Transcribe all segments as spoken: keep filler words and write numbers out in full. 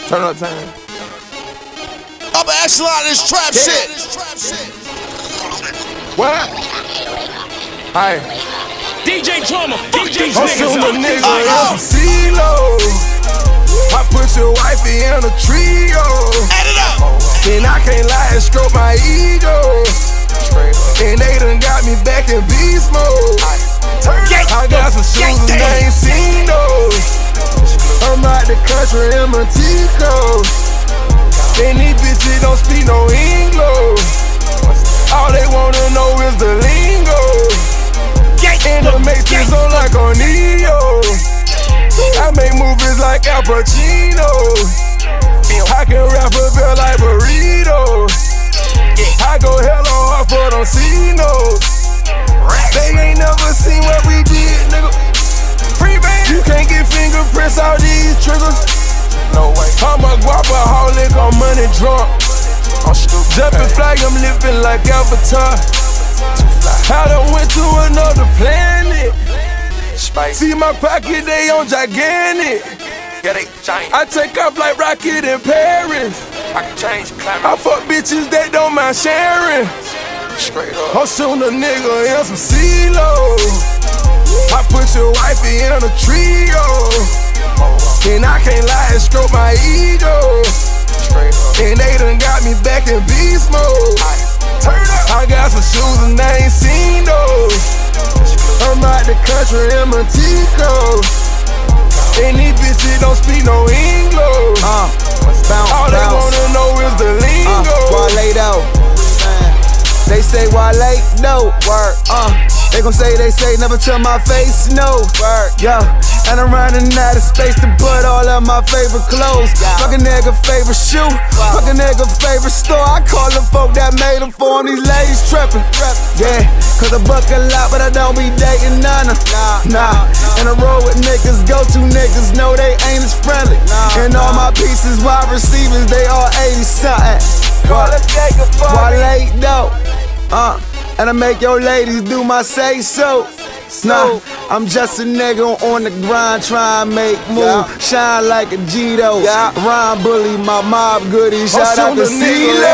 Turn up time. Upper echelon of this trap yeah. shit. What? Hi. D J Drama, fuck these I'm niggas shooting up. a nigga Uh, uh. on some C-Lo. I put your wifey in a trio. Add it up. And I can't lie and stroke my ego. And they done got me back in beast mode. I got some shoes and they ain't seen those. I'm out the country in Montego. And these bitches don't speak no English. All they wanna know is the lingo. And the matrix on like on Neo. I make movies like Al Pacino. I can rap a bit like burrito. I go hella hard for them C-notes. They ain't never seen what we did, nigga. You can't get fingerprints out these triggers. No way. I'm a guapaholic, I'm money drunk. I'm stupid. Jumping flag, I'm living like Avatar. I done went to another planet. See my pocket, they on gigantic. Yeah, they giant. I take off like Rocket in Paris. I can change the climate. I fuck bitches that don't mind sharing. Straight up. I'm shooting a nigga in some C-Lo. I put your wifey in a trio. And I can't lie and stroke my ego. Straight up. And they done got me back in beast mode. Turn up. I got some shoes and they ain't seen those. I'm out the country in Montego. And these bitches don't speak no English. Uh, bounce, All they bounce. wanna know is the lingo. Uh, Wale though. They say Wale, no word. Uh, they gon' say they say never to my face, no word. Yeah, and I'm running out of space to put all of my favorite clothes. Fuck a nigga favorite shoe, fuck a nigga favorite store. I call them folk that made them for 'em, these ladies trippin'. Yeah, cause I buck a lot, but I don't be dating none of. Nah, and I roll with niggas, go to niggas, know they ain't as friendly. And all my pieces, wide receivers, they all eighty something. Wale though. Uh, and I make your ladies do my say so. Nah, I'm just a nigga on the grind, trying to make move. Shine like a G though. Rhyme bully, my mob goodie. Shout out to C-Lo.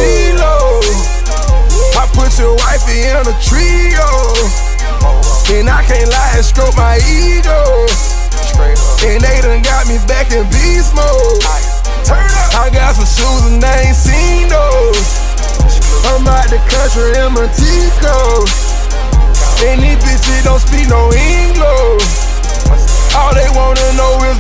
I put your wifey in a trio. And I can't lie and stroke my ego. And they done got me back in beast mode. I got some shoes and they ain't seen those. I'm out the country in Montego. And these bitches don't speak no English. All they wanna know is